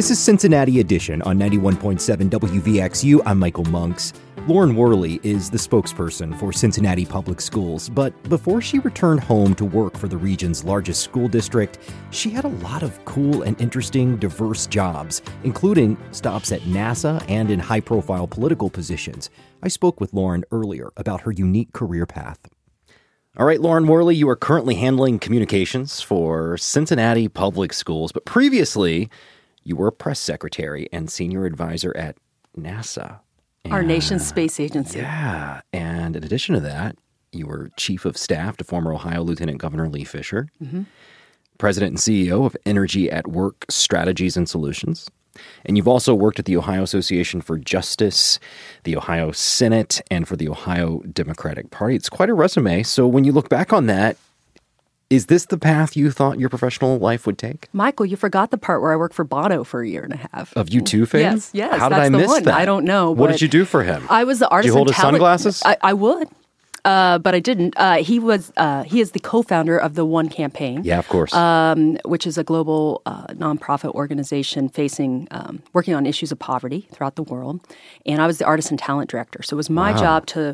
This is Cincinnati Edition on 91.7 WVXU. I'm Michael Monks. Lauren Worley is the spokesperson for Cincinnati Public Schools, but before she returned home to work for the region's largest school district, she had a lot of cool and interesting, diverse jobs, including stops at NASA and in high-profile political positions. I spoke with Lauren earlier about her unique career path. All right, Lauren Worley, you are currently handling communications for Cincinnati Public Schools, but previously you were a press secretary and senior advisor at NASA. Our nation's space agency. Yeah. And in addition to that, you were chief of staff to former Ohio Lieutenant Governor Lee Fisher, president and CEO of Energy at Work Strategies and Solutions. And you've also worked at the Ohio Association for Justice, the Ohio Senate, and for the Ohio Democratic Party. It's quite a resume. So when you look back on that, is this the path you thought your professional life would take? Michael, you forgot the part where I worked for Bono for a year and a half. Of U2 fame? Yes. How did that's I the miss one. that? I don't know. What did you do for him? I was the artist. Did you hold and his sunglasses? I would, but I didn't. He is the co-founder of the One Campaign. Yeah, of course. Which is a global nonprofit organization working on issues of poverty throughout the world. And I was the artist and talent director. So it was my job to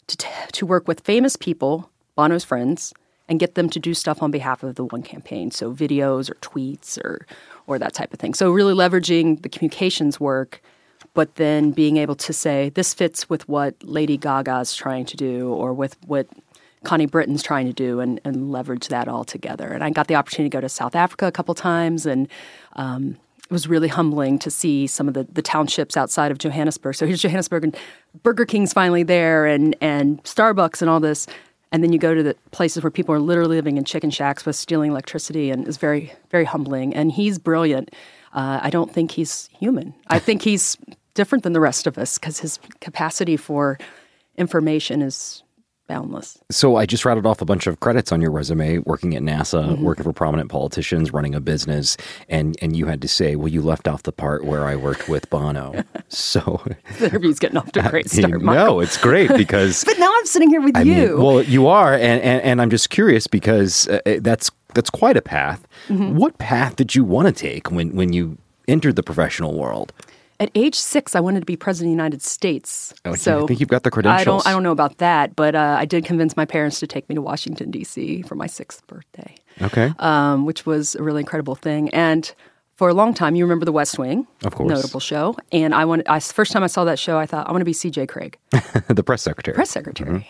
work with famous people, Bono's friends, and get them to do stuff on behalf of the One Campaign. So videos or tweets or that type of thing. So really leveraging the communications work, but then being able to say, this fits with what Lady Gaga's trying to do or with what Connie Britton's trying to do and leverage that all together. And I got the opportunity to go to South Africa a couple times, and it was really humbling to see some of the townships outside of Johannesburg. So here's Johannesburg, and Burger King's finally there, and Starbucks and all this. And then you go to the places where people are literally living in chicken shacks with stealing electricity, and it's very, very humbling. And he's brilliant. I don't think he's human. I think he's different than the rest of us because his capacity for information is boundless. So I just rattled off a bunch of credits on your resume, working at NASA, working for prominent politicians, running a business, and you had to say, well, you left off the part where I worked with Bono. So the interview's getting off to a great start, Michael. No, it's great because... But now I'm sitting here with you. Well, you are, and I'm just curious because that's quite a path. What path did you want to take when you entered the professional world? At age 6, I wanted to be president of the United States. Oh, so I think you've got the credentials. I don't know about that, but I did convince my parents to take me to Washington, D.C. for my 6th birthday. Okay. Which was a really incredible thing. And for a long time, you remember The West Wing. Of course. Notable show. And first time I saw that show, I thought, I want to be C.J. Craig. The press secretary. Press secretary.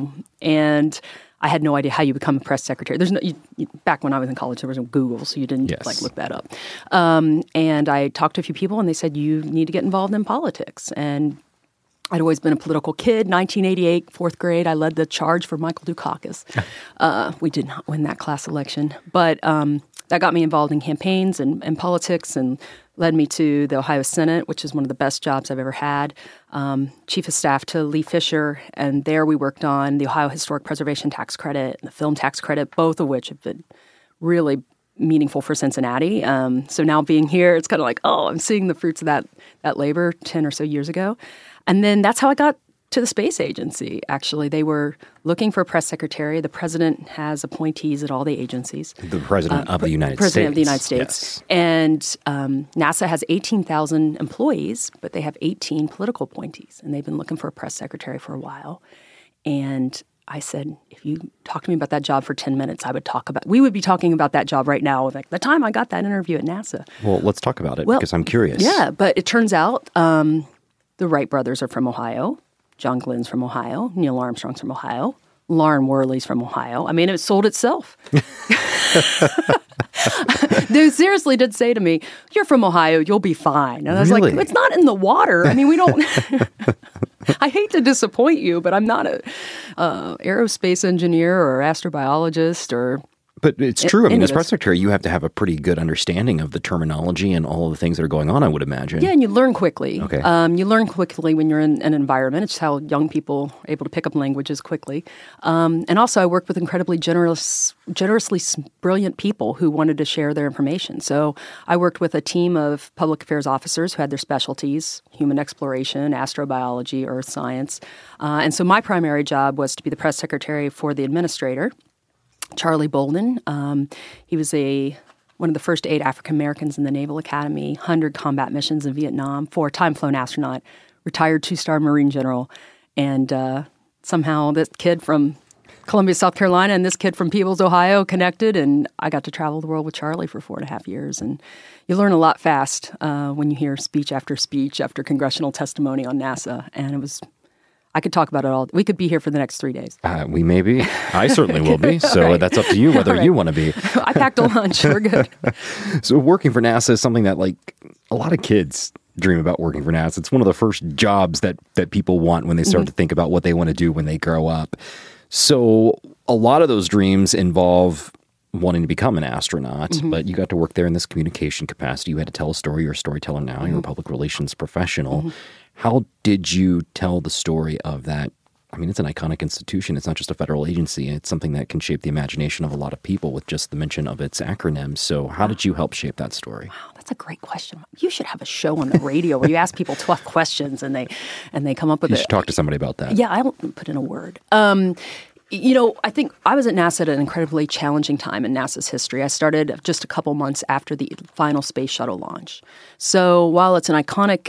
And I had no idea how you become a press secretary. There's back when I was in college, there was no Google, so you didn't look that up. And I talked to a few people, and they said, you need to get involved in politics. And I'd always been a political kid. 1988, 4th grade, I led the charge for Michael Dukakis. We did not win that class election. But that got me involved in campaigns and politics and led me to the Ohio Senate, which is one of the best jobs I've ever had. Chief of staff to Lee Fisher, and there we worked on the Ohio Historic Preservation Tax Credit and the Film Tax Credit, both of which have been really meaningful for Cincinnati. So now being here, it's kind of like, I'm seeing the fruits of that labor 10 or so years ago. And then that's how I got to the space agency, actually. They were looking for a press secretary. The president has appointees at all the agencies. The president of the United States. President of the United States. Yes. And NASA has 18,000 employees, but they have 18 political appointees. And they've been looking for a press secretary for a while. And I said, if you talk to me about that job for 10 minutes, we would be talking about that job right now. Like the time I got that interview at NASA. Well, let's talk about it because I'm curious. Yeah, but it turns out the Wright brothers are from Ohio. John Glenn's from Ohio. Neil Armstrong's from Ohio. Lauren Worley's from Ohio. I mean, it sold itself. They seriously did say to me, you're from Ohio, you'll be fine. And I was like, it's not in the water. I mean, we don't... I hate to disappoint you, but I'm not a aerospace engineer or astrobiologist or... But it's true. I mean, as press secretary, you have to have a pretty good understanding of the terminology and all of the things that are going on, I would imagine. Yeah, and you learn quickly. Okay. You learn quickly when you're in an environment. It's how young people are able to pick up languages quickly. And also, I worked with incredibly generously brilliant people who wanted to share their information. So I worked with a team of public affairs officers who had their specialties, human exploration, astrobiology, earth science. And so my primary job was to be the press secretary for the administrator, Charlie Bolden. He was a one of the first 8 African Americans in the Naval Academy, 100 combat missions in Vietnam, 4-time flown astronaut, retired 2-star Marine general. And somehow this kid from Columbia, South Carolina, and this kid from Peebles, Ohio connected, and I got to travel the world with Charlie for 4.5 years. And you learn a lot fast when you hear speech after congressional testimony on NASA. And I could talk about it all. We could be here for the next 3 days. We may be. I certainly will be. So Right. That's up to you whether Right. you want to be. I packed a lunch. We're good. So working for NASA is something that a lot of kids dream about working for NASA. It's one of the first jobs that people want when they start to think about what they want to do when they grow up. So a lot of those dreams involve wanting to become an astronaut, but you got to work there in this communication capacity. You had to tell a story. You're a storyteller now. You're a public relations professional. How did you tell the story of that? I mean, it's an iconic institution. It's not just a federal agency. It's something that can shape the imagination of a lot of people with just the mention of its acronyms. So how did you help shape that story? Wow, that's a great question. You should have a show on the radio where you ask people 12 questions and they come up with You should talk to somebody about that. Yeah, I won't put in a word. I think I was at NASA at an incredibly challenging time in NASA's history. I started just a couple months after the final space shuttle launch. So while it's an iconic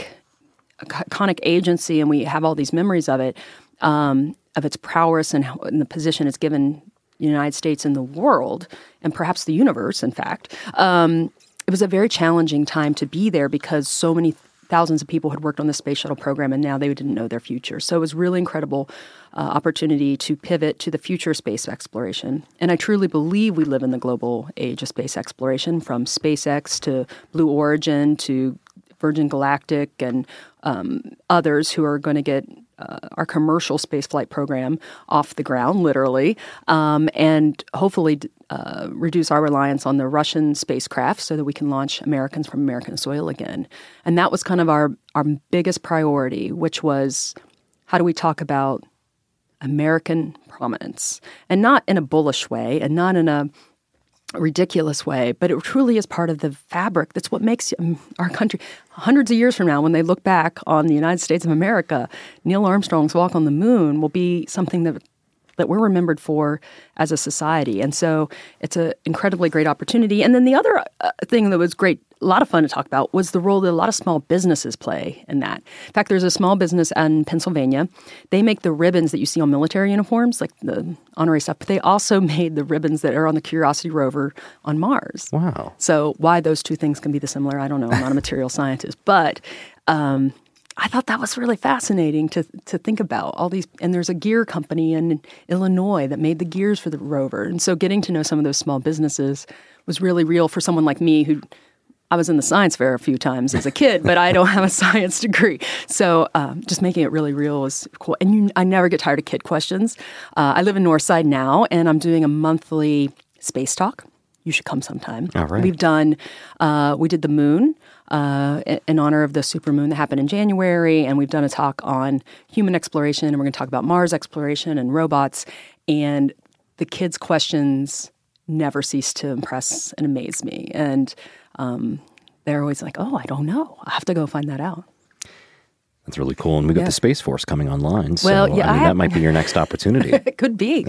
agency and we have all these memories of it, of its prowess and the position it's given the United States in the world, and perhaps the universe, in fact, it was a very challenging time to be there because so many thousands of people had worked on the space shuttle program and now they didn't know their future. So it was really incredible opportunity to pivot to the future space exploration. And I truly believe we live in the global age of space exploration, from SpaceX to Blue Origin to Virgin Galactic and others who are going to get our commercial spaceflight program off the ground, literally, and hopefully reduce our reliance on the Russian spacecraft so that we can launch Americans from American soil again. And that was kind of our biggest priority, which was how do we talk about American prominence? And not in a bullish way and not in a ridiculous way, but it truly is part of the fabric. That's what makes our country. Hundreds of years from now, when they look back on the United States of America, Neil Armstrong's walk on the moon will be something that we're remembered for as a society. And so it's an incredibly great opportunity. And then the other thing that was great, a lot of fun to talk about, was the role that a lot of small businesses play in that. In fact, there's a small business in Pennsylvania. They make the ribbons that you see on military uniforms, like the honorary stuff, but they also made the ribbons that are on the Curiosity rover on Mars. Wow. So why those two things can be similar, I don't know. I'm not a material scientist. But I thought that was really fascinating to think about all these. And there's a gear company in Illinois that made the gears for the rover. And so getting to know some of those small businesses was really real for someone like me who I was in the science fair a few times as a kid, but I don't have a science degree. So just making it really real is cool. And I never get tired of kid questions. I live in Northside now, and I'm doing a monthly space talk. You should come sometime. All right. We did the moon in honor of the supermoon that happened in January, and we've done a talk on human exploration, and we're going to talk about Mars exploration and robots. And the kids' questions never cease to impress and amaze me. And they're always like, oh, I don't know. I have to go find that out. That's really cool. And we got the Space Force coming online. So Well, yeah, that might be your next opportunity. It could be.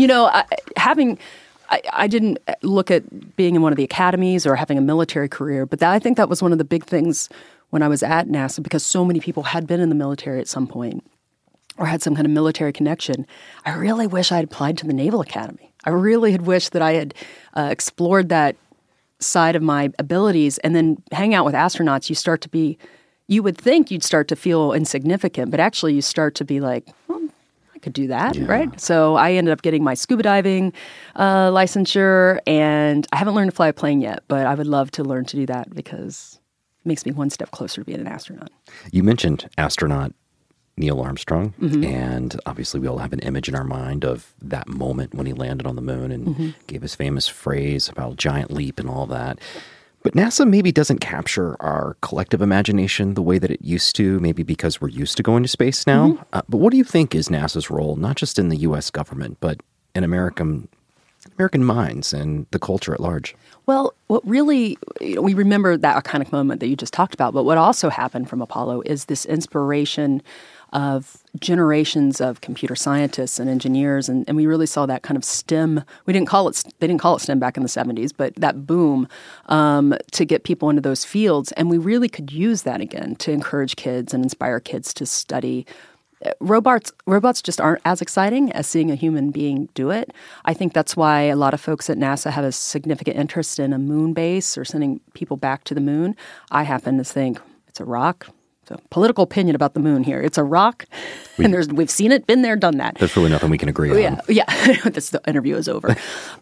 I didn't look at being in one of the academies or having a military career, but I think that was one of the big things when I was at NASA, because so many people had been in the military at some point or had some kind of military connection. I really wish I had applied to the Naval Academy. I really had wished that I had explored that side of my abilities. And then hang out with astronauts, you would think you'd start to feel insignificant, but actually you start to be like, well, I could do that, right? So I ended up getting my scuba diving licensure, and I haven't learned to fly a plane yet, but I would love to learn to do that because it makes me one step closer to being an astronaut. You mentioned astronaut Neil Armstrong, and obviously we all have an image in our mind of that moment when he landed on the moon and gave his famous phrase about giant leap and all that. But NASA maybe doesn't capture our collective imagination the way that it used to, maybe because we're used to going to space now. But what do you think is NASA's role, not just in the U.S. government, but in American minds and the culture at large? Well, what really, we remember that iconic moment that you just talked about, but what also happened from Apollo is this inspiration of generations of computer scientists and engineers, and we really saw that kind of STEM. They didn't call it STEM back in the 70s, but that boom to get people into those fields, and we really could use that again to encourage kids and inspire kids to study. Robots just aren't as exciting as seeing a human being do it. I think that's why a lot of folks at NASA have a significant interest in a moon base or sending people back to the moon. I happen to think it's a rock. It's a political opinion about the moon here. It's a rock, and we've seen it, been there, done that. There's really nothing we can agree on. Yeah. The interview is over.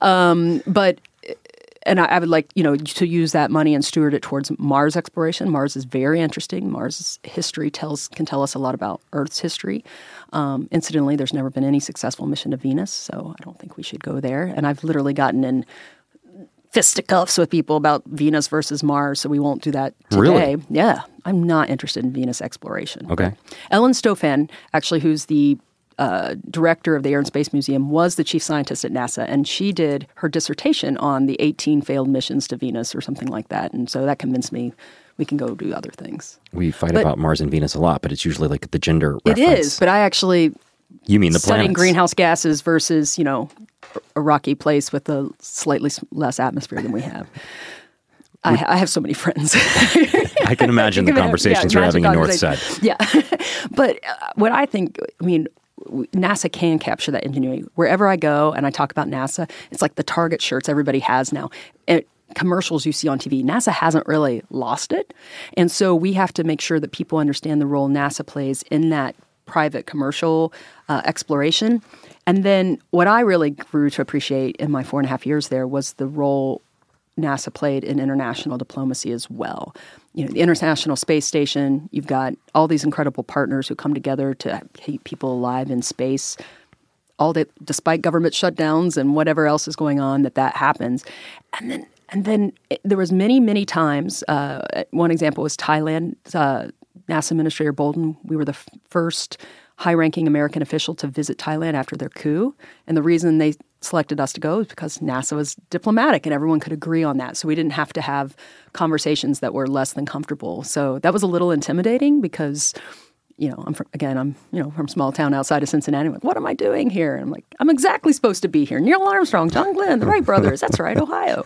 And I would like, to use that money and steward it towards Mars exploration. Mars is very interesting. Mars' history can tell us a lot about Earth's history. Incidentally, there's never been any successful mission to Venus, so I don't think we should go there. And I've literally gotten in fisticuffs with people about Venus versus Mars, so we won't do that today. Really? Yeah. I'm not interested in Venus exploration. Okay. Ellen Stofan, actually, who's the director of the Air and Space Museum, was the chief scientist at NASA, and she did her dissertation on the 18 failed missions to Venus or something like that. And so that convinced me we can go do other things. We fight about Mars and Venus a lot, but it's usually like the gender reference. It is, but I actually You mean the studying planets? Greenhouse gases versus, a rocky place with a slightly less atmosphere than we have. I have so many friends. I can imagine the conversations you're having in Northside. Yeah. But what I think, NASA can capture that ingenuity. Wherever I go and I talk about NASA, it's like the Target shirts everybody has now. Commercials you see on TV, NASA hasn't really lost it. And so we have to make sure that people understand the role NASA plays in that private commercial exploration. And then what I really grew to appreciate in my 4.5 years there was the role NASA played in international diplomacy as well. The International Space Station, you've got all these incredible partners who come together to keep people alive in space. All that, despite government shutdowns and whatever else is going on, that happens. And then there was many times. One example was Thailand. NASA Administrator Bolton. We were the first high-ranking American official to visit Thailand after their coup. And the reason they selected us to go is because NASA was diplomatic and everyone could agree on that. So we didn't have to have conversations that were less than comfortable. So that was a little intimidating because, I'm from small town outside of Cincinnati. I'm like, what am I doing here? And I'm like, I'm exactly supposed to be here. Neil Armstrong, John Glenn, the Wright brothers. That's right, Ohio.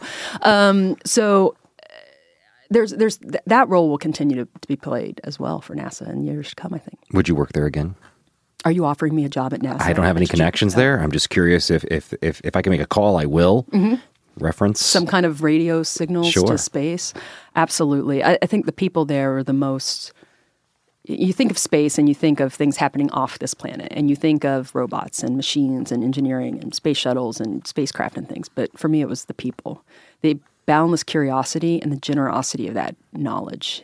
There's that role will continue to be played as well for NASA in years to come, I think. Would you work there again? Are you offering me a job at NASA? I don't have any connections there. I'm just curious if I can make a call, I will. Mm-hmm. Reference some kind of radio signals to space. Absolutely. I think the people there are the most. You think of space and you think of things happening off this planet, and you think of robots and machines and engineering and space shuttles and spacecraft and things. But for me, it was the people. The boundless curiosity and the generosity of that knowledge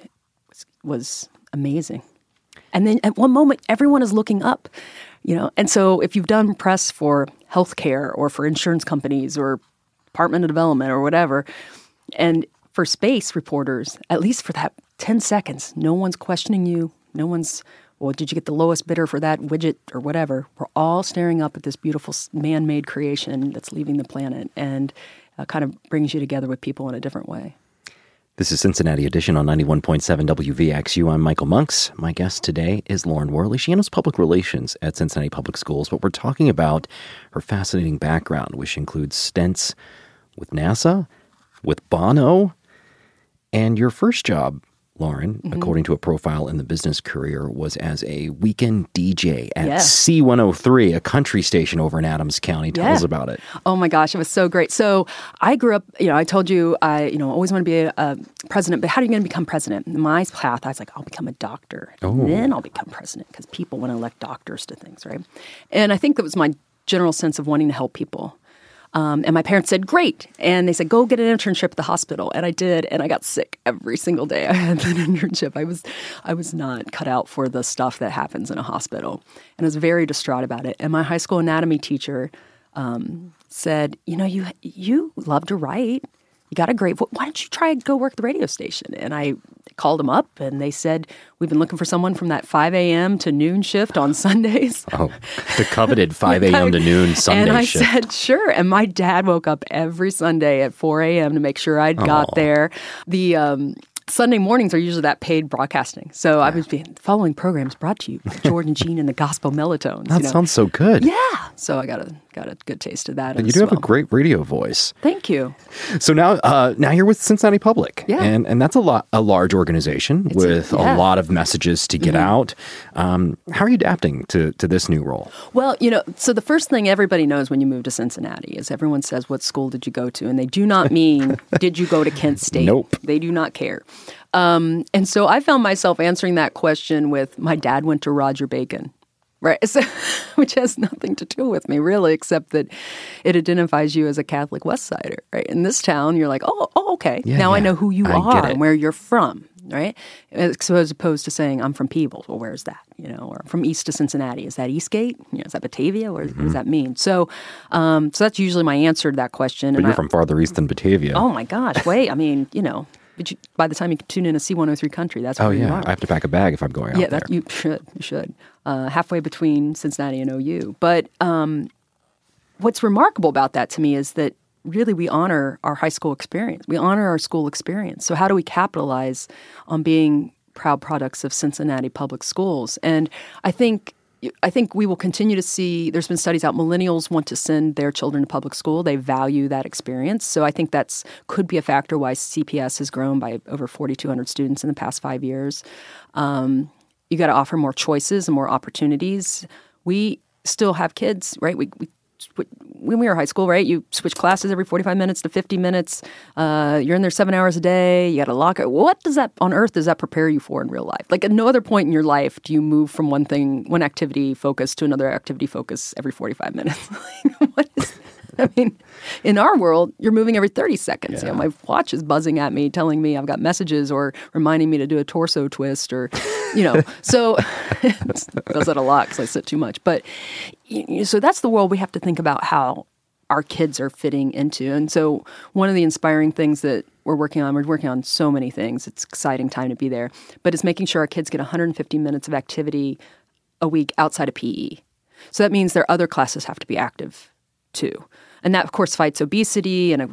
was amazing. And then at one moment, everyone is looking up, And so if you've done press for healthcare or for insurance companies or Department of Development or whatever, and for space reporters, at least for that 10 seconds, no one's questioning you. No one's, well, did you get the lowest bidder for that widget or whatever? We're all staring up at this beautiful man-made creation that's leaving the planet and kind of brings you together with people in a different way. This is Cincinnati Edition on 91.7 WVXU. I'm Michael Monks. My guest today is Lauren Worley. She handles public relations at Cincinnati Public Schools, but we're talking about her fascinating background, which includes stints with NASA, with Bono, and your first job, Lauren, according to a profile in the Business Courier, was as a weekend DJ at C103, a country station over in Adams County. Tell us about it. Oh my gosh, it was so great. So I grew up, I told you, I always want to be a president, but how are you going to become president? In my path, I was like, I'll become a doctor. And then I'll become president because people want to elect doctors to things, right? And I think that was my general sense of wanting to help people. And my parents said, great. And they said, go get an internship at the hospital. And I did. And I got sick every single day I had that internship. I was not cut out for the stuff that happens in a hospital. And I was very distraught about it. And my high school anatomy teacher said, you love to write. You got a great voice. Why don't you try and go work at the radio station? And I called them up, and they said, we've been looking for someone from that 5 a.m. to noon shift on Sundays. Oh, the coveted 5 a.m. to noon Sunday shift. And I said, sure. And my dad woke up every Sunday at 4 a.m. to make sure I'd got there. Sunday mornings are usually that paid broadcasting. So I was being following programs brought to you by Jordan Jean and the Gospel Mellatones. That sounds so good. Yeah. So I got a good taste of that. And you do have a great radio voice. Thank you. So now you're with Cincinnati Public. Yeah. And that's a large organization with a lot of messages to get out. How are you adapting to this new role? Well, so the first thing everybody knows when you move to Cincinnati is everyone says, what school did you go to? And they do not mean, did you go to Kent State? Nope. They do not care. And so I found myself answering that question with, my dad went to Roger Bacon. Right, so, which has nothing to do with me, really, except that it identifies you as a Catholic West Sider, right? In this town, you're like, oh okay. Now I know who you are and where you're from, right? So as opposed to saying, I'm from Peebles. Well, where's that? Or from east to Cincinnati. Is that Eastgate? Is that Batavia? What does that mean? So that's usually my answer to that question. But you're from farther east than Batavia. Oh, my gosh. Wait, I mean, but by the time you tune in to C103 Country, that's where you are. I have to pack a bag if I'm going out there. You should. Halfway between Cincinnati and OU. But what's remarkable about that to me is that really we honor our high school experience. We honor our school experience. So how do we capitalize on being proud products of Cincinnati Public Schools? And I think we will continue to see, there's been studies out, millennials want to send their children to public school. They value that experience. So I think that's could be a factor why CPS has grown by over 4,200 students in the past 5 years. You got to offer more choices and more opportunities. We still have kids, right? When we were in high school, right, you switch classes every 45 minutes to 50 minutes. You're in there 7 hours a day. You got to lock it. What on earth does that prepare you for in real life? Like at no other point in your life do you move from one activity focus to another activity focus every 45 minutes. In our world, you're moving every 30 seconds. Yeah. My watch is buzzing at me, telling me I've got messages or reminding me to do a torso twist or, So it does that a lot because I sit too much. But so that's the world we have to think about how our kids are fitting into. And so one of the inspiring things that we're working on so many things. It's an exciting time to be there. But it's making sure our kids get 150 minutes of activity a week outside of PE. So that means their other classes have to be active too. And that, of course, fights obesity and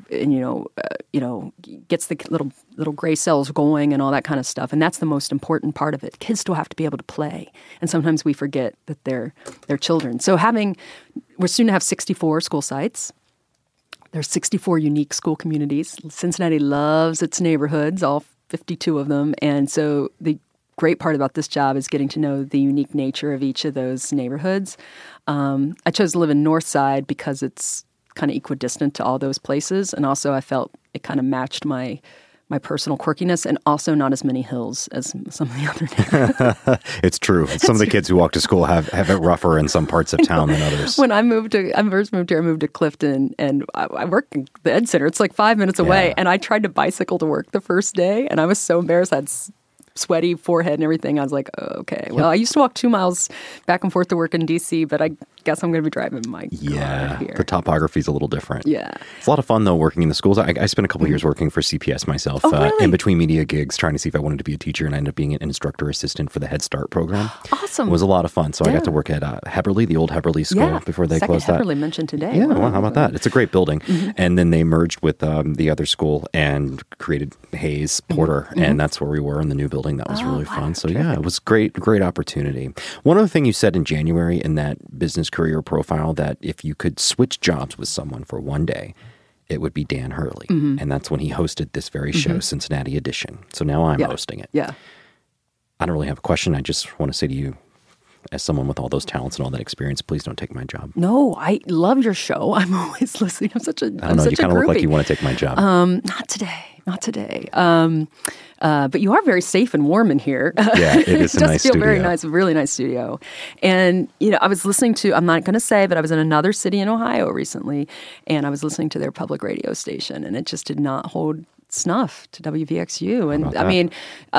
gets the little gray cells going and all that kind of stuff. And that's the most important part of it. Kids still have to be able to play. And sometimes we forget that they're children. So we're soon to have 64 school sites. There's 64 unique school communities. Cincinnati loves its neighborhoods, all 52 of them. And so the great part about this job is getting to know the unique nature of each of those neighborhoods. I chose to live in North Side because it's kind of equidistant to all those places. And also I felt it kind of matched my personal quirkiness and also not as many hills as some of the other neighborhoods. It's true. Some of the kids who walk to school have it rougher in some parts of town than others. When I first moved here, I moved to Clifton and I work in the Ed Center. It's like 5 minutes away. And I tried to bicycle to work the first day and I was so embarrassed. I had sweaty forehead and everything. I was like, oh, okay. Well, I used to walk 2 miles back and forth to work in D.C., but I guess I'm going to be driving my car here. The topography is a little different. Yeah. It's a lot of fun, though, working in the schools. I spent a couple of years working for CPS myself in between media gigs, trying to see if I wanted to be a teacher, and I ended up being an instructor assistant for the Head Start program. Awesome. It was a lot of fun. So I got to work at Heberly, the old Heberly school, before they closed that. Heberly mentioned today. Yeah, well, how about that? It's a great building. And then they merged with the other school and created Hayes Porter, and that's where we were in the new building. That was really fun. So yeah, it was great opportunity. One other thing you said in January in that business career profile, that if you could switch jobs with someone for one day, it would be Dan Hurley. And that's when he hosted this very show, Cincinnati Edition. So now I'm hosting it. Yeah. I don't really have a question. I just want to say to you, as someone with all those talents and all that experience, please don't take my job. No, I love your show. I'm always listening. I'm such a I don't know, you kind of look like you want to take my job. Not today. But you are very safe and warm in here. Yeah, it is a nice studio. It does feel very nice, a really nice studio. And, I was listening to, I'm not going to say, but I was in another city in Ohio recently, and I was listening to their public radio station, and it just did not hold snuff to WVXU. And I mean,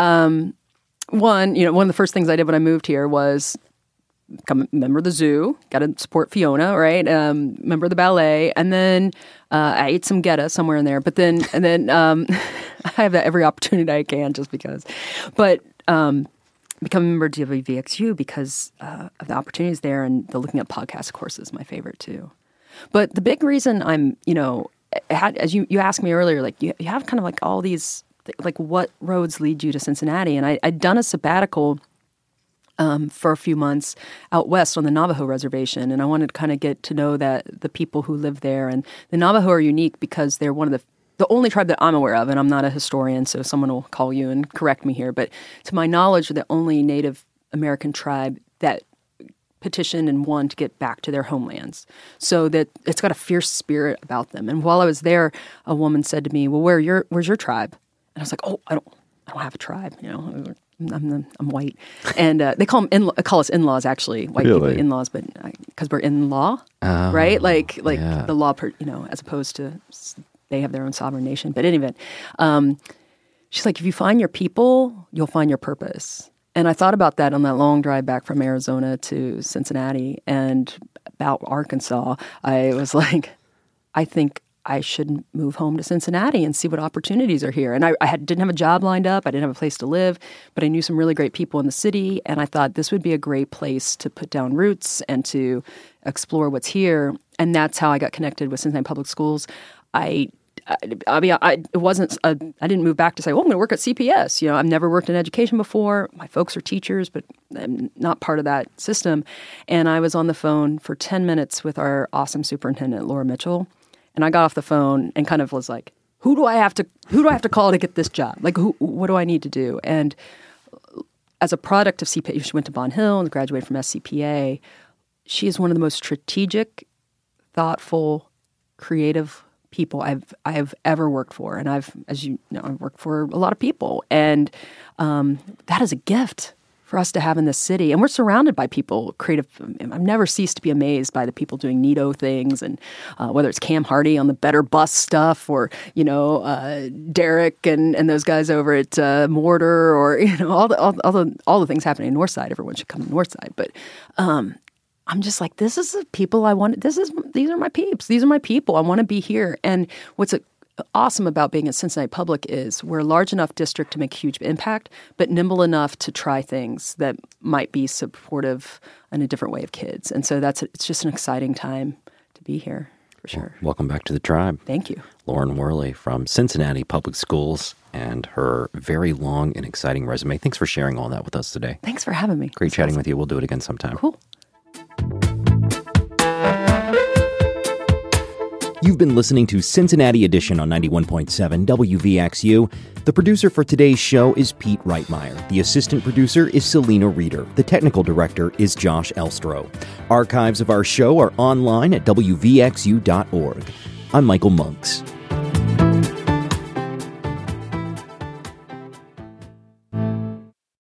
one of the first things I did when I moved here was become a member of the zoo, got to support Fiona, right? Member of the ballet, and then I ate some Geta somewhere in there. But then I have that every opportunity I can, just because. But become a member of WVXU because of the opportunities there, and the looking at podcast course is my favorite too. But the big reason I'm, as you asked me earlier, like you have kind of like all these like what roads lead you to Cincinnati? And I'd done a sabbatical for a few months out west on the Navajo reservation, and I wanted to kind of get to know the people who live there. And the Navajo are unique because they're one of the only tribe that I'm aware of, and I'm not a historian, so someone will call you and correct me here, but to my knowledge, they're the only Native American tribe that petitioned and won to get back to their homelands. So that it's got a fierce spirit about them. And while I was there, a woman said to me, "Well, where's your tribe?" And I was like, "Oh, I don't have a tribe, you know. I'm white," and they call us in-laws, actually, white people in-laws, but because we're in-law, right? Like the law, as opposed to they have their own sovereign nation. But in any event, she's like, if you find your people, you'll find your purpose. And I thought about that on that long drive back from Arizona to Cincinnati and about Arkansas. I was like, I think I should move home to Cincinnati and see what opportunities are here. And I didn't have a job lined up. I didn't have a place to live, but I knew some really great people in the city. And I thought this would be a great place to put down roots and to explore what's here. And that's how I got connected with Cincinnati Public Schools. I didn't move back to say, I'm going to work at CPS. You know, I've never worked in education before. My folks are teachers, but I'm not part of that system. And I was on the phone for 10 minutes with our awesome superintendent, Laura Mitchell. And I got off the phone and kind of was like, who do I have to call to get this job? Like, what do I need to do? And as a product of CPA, she went to Bond Hill and graduated from SCPA. She is one of the most strategic, thoughtful, creative people I've ever worked for. And I've worked for a lot of people. And that is a gift for us to have in this city. And we're surrounded by people, creative. I've never ceased to be amazed by the people doing neato things, and whether it's Cam Hardy on the Better Bus stuff, or, Derek and those guys over at Mortar, or, all the things happening in Northside. Everyone should come to Northside. But I'm just like, this is the people I want. These are my peeps. These are my people. I want to be here. And what's awesome about being at Cincinnati Public is we're a large enough district to make a huge impact, but nimble enough to try things that might be supportive in a different way of kids. And so it's just an exciting time to be here, for sure. Well, welcome back to the tribe. Thank you. Lauren Worley from Cincinnati Public Schools and her very long and exciting resume. Thanks for sharing all that with us today. Thanks for having me. Great chatting with you. We'll do it again sometime. Cool. You've been listening to Cincinnati Edition on 91.7 WVXU. The producer for today's show is Pete Reitmeyer. The assistant producer is Selena Reeder. The technical director is Josh Elstro. Archives of our show are online at WVXU.org. I'm Michael Monks.